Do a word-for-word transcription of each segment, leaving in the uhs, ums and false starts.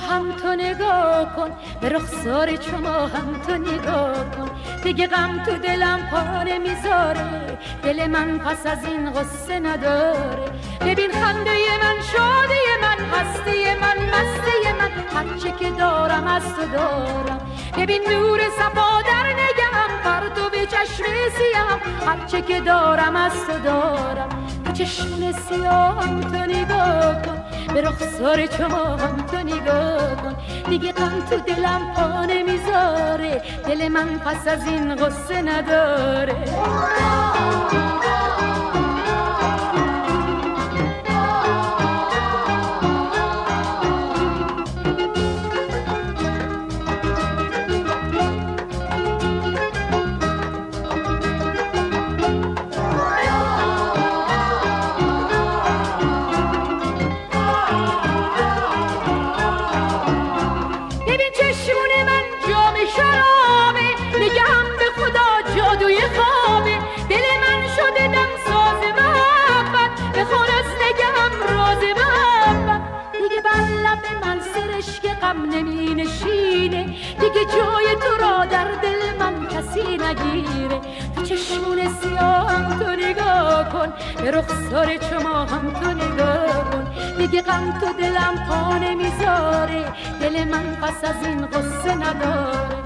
هم تو نگاه کن، به رخسار شما هم تو نگاه کن. دیگه غم تو دلم پا نمیذاره، دل من پس از این غصه نداره. ببین خنده من، شادی من، هستی من، مستی من، هرچه که دارم از تو دارم. ببین نور صفا در نگهم، پرتو به چشم سیاهم، هرچه که دارم از تو دارم. تو چشم سیاهم تو نگاه کن، به رخسار شما هم تو نگاه کن. دیگه غم تو دلم پا نمیذاره، دل من پس از این غصه نداره. نمی نشینه دیگه، جای تو را در دل من کسی نگیره. تو چشمون سیاهم تو نگاه کن، به رخسار شما هم تو نگاه کن. دیگه غم تو دلم پا نمیذاره، دل من پس از این غصه نداره.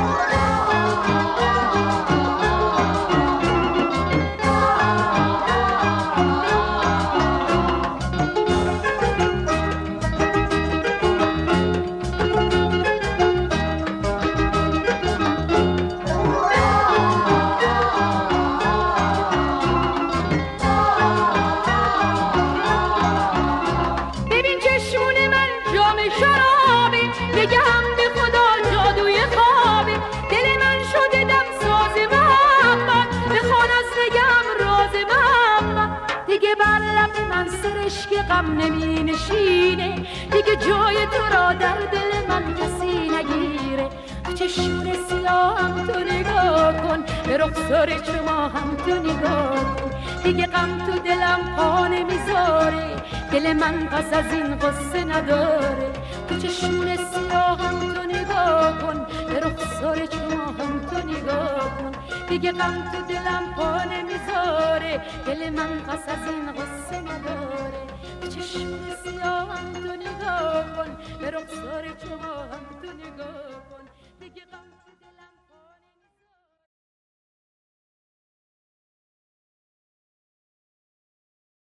غم نمی نشینه دیگه، جای تو را در دل من کسی نگیره. چشمون سیاهم تو نگاه کن، به رخسار شما هم تو نگاه کن. دیگه غم تو دلم پا نمیذاره، دل من پس از این غصه نداره. تو چشمون سیاهم تو نگاه کن، به رخسار شما هم تو نگاه کن. دیگه غم تو دلم پا نمیذاره، دل من پس از این غصه نداره. چشم سیاهم تو نگاه کن، به رخسار شما هم تو نگاه کن. دیگه غم